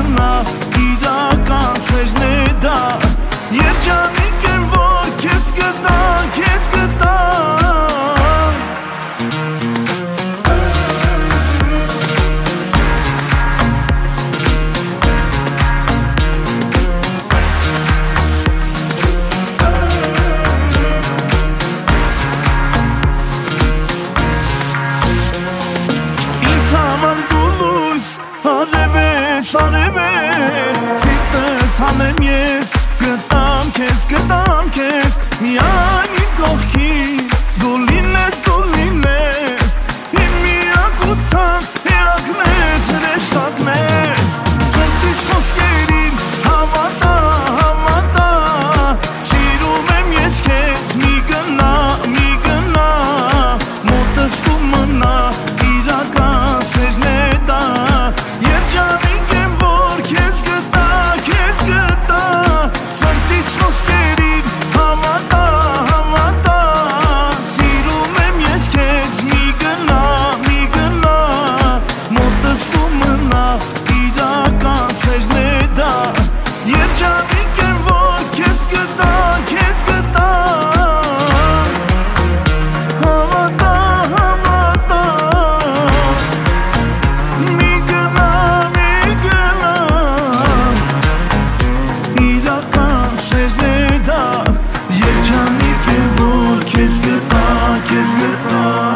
մնա իրական սերն է դա Երջանիկ եմ որ քեզ գտա, քեզ գտա Արևես, սիրտս հանեմ ես Գտամ քեզ, միայն իմ կողքի Դու լինես, իմ միակ ու թանկ Էակն ես, հրեշտակն ես Սրտիս խոսքերին հավատա Սիրում եմ ես քեզ, մի գնա Մոտս դու մնա, իրական սերն է դա Երջանիկ եմ որ քեզ գտա Սրտիս խոսքերին հավատա Սիրում եմ ես քեզ մի գնա Մոտս դու մնա իրական սերն է դա Երջանիկ եմ որ քեզ գտա Երջանիկ եմ որ քեզ գտա